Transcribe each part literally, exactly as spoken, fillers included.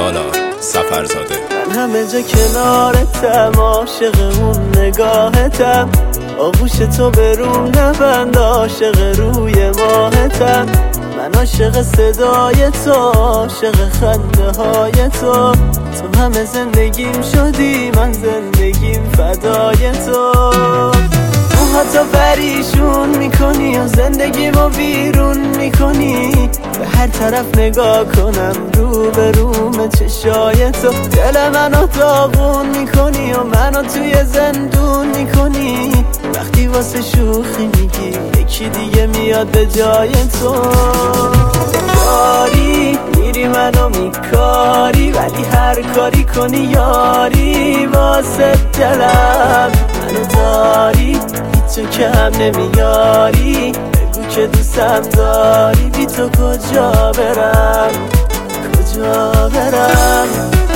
سالار سفرزاده. من همه جا کنارتم، عاشق اون نگاهتم، آغوش تو برون نبند، عاشق روی ماهتم. من عاشق صدای تو، عاشق خنده های تو، تو همه زندگیم شدی، من زندگیم فدای تو. موهاتو پریشون میکنی و زندگیمو بیرون میکنی، به هر طرف نگاه کنم رو به روم چشای تو. دل منو داغون میکنی و منو توی زندون میکنی، وقتی واسه شوخی میگی یکی دیگه میاد به جای تو. یاری میری منو میکاری، ولی هر کاری کنی یاری واسه دلم. منو داری هیچو کم نمیاری، بگو که دوستم داری، بی تو کجا برم کجا برم.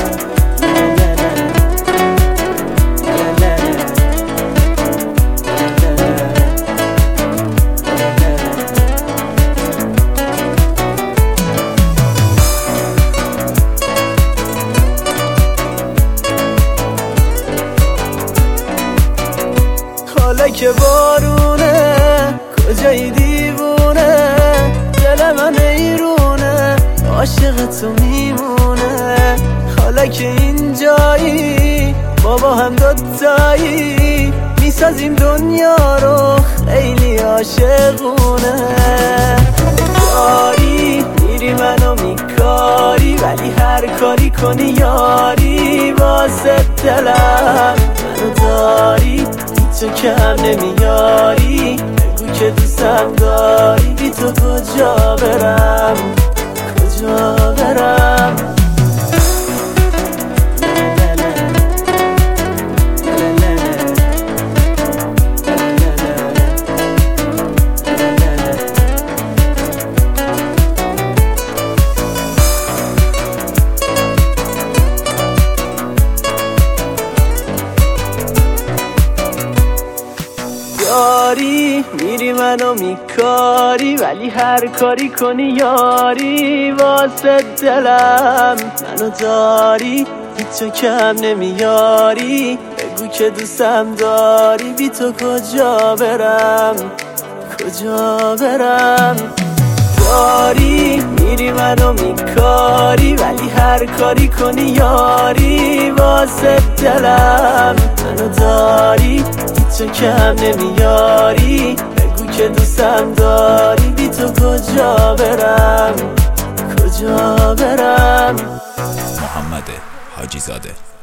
حالا که بارونه کجایی دیوونه، دل من ایرونه عاشق تو میمونه. حالا که اینجایی بابا هم دوتایی، میسازیم دنیا رو خیلی عاشقونه. یاری میری منو میکاری، ولی هر کاری کنی یاری واسه دلم. منو داری تو کم نمیاری، بگو که دوستم داری، بی تو کجا برم کجا برم. یاری میری منو میکاری، ولی هر کاری کنی یاری واسه دلم. منو داری هیچو کم نمیاری، بگو که دوستم داری، بی تو کجا برم کجا برم. یاری میری منو میکاری، ولی هر کاری کنی یاری واسه دلم. منو داری تو کم نمیاری، بگو که دوستم داری، بی تو کجا برم کجا برم. محمد حاجی زاده.